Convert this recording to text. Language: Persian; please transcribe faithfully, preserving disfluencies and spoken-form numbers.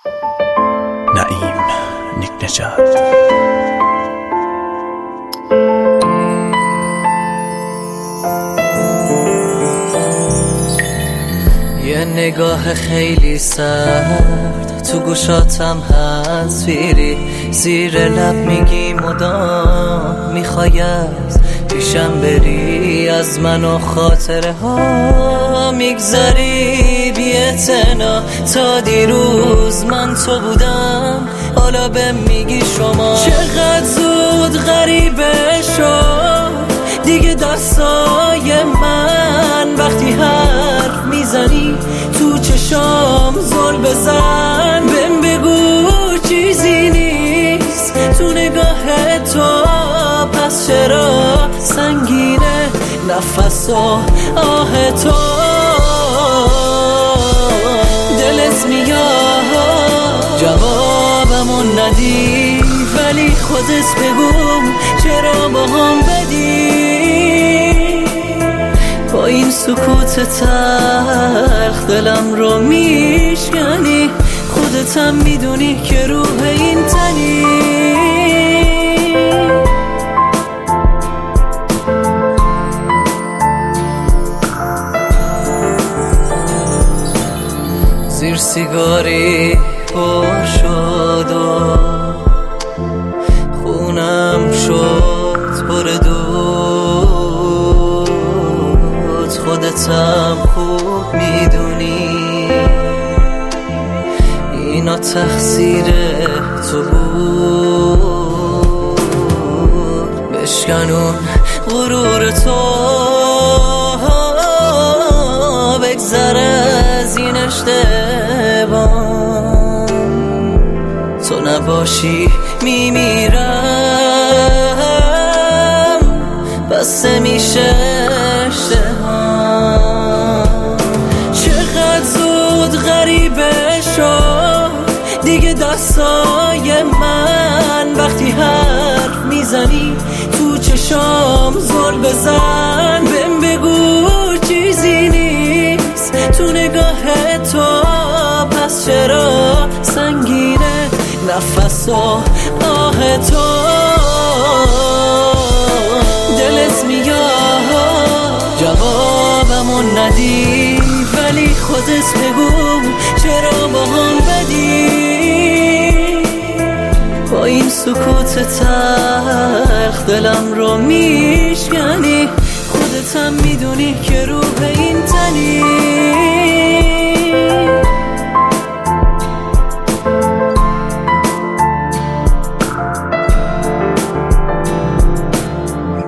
نعیم نیک نژاد. یه نگاه خیلی سرد تو گوشاتم هست فیری، زیر لب میگی مدام میخوای از پیشم بری، از من و خاطره ها میگذری بی اعتنا. تا دیروز من تو بودم، حالا به میگی شما. چقدر زود غریبه شد دیگه دستای من، وقتی حرف میزنی تو چشام زل بزن. بهم بگو چیزی نیست تو نگاه تو، پس چرا سنگینه نفس و آه تو؟ دلت میاد جوابمو ندی، ولی خودت بگو چرا با هم بدی؟ با این سکوت تلخ دلم رو میشکنی، خودتم میدونی که روح این تنی. زیر سیگاری پر شد و خونم شد پر دود، خودتم خوب میدونی اینا تقصیر تو بود. بشکنون غرور تو، بگذر از این اشتباه. تو نباشی میمیرم، بسته میشه اشتهام. چقدر زود غریبه شد دیگه دستای من، وقتی حرف میزنی تو چشام زل بزن. بهم بگو چیزی نیست تو نگاه تو، پس چرا سنگینه نفس و آه تو؟ دلت میاد جوابمو ندی، ولی خودت بگو چرا با هم بدی؟ با این سکوت تلخ دلم رو میشکنی، خودتم میدونی که روح این تنی.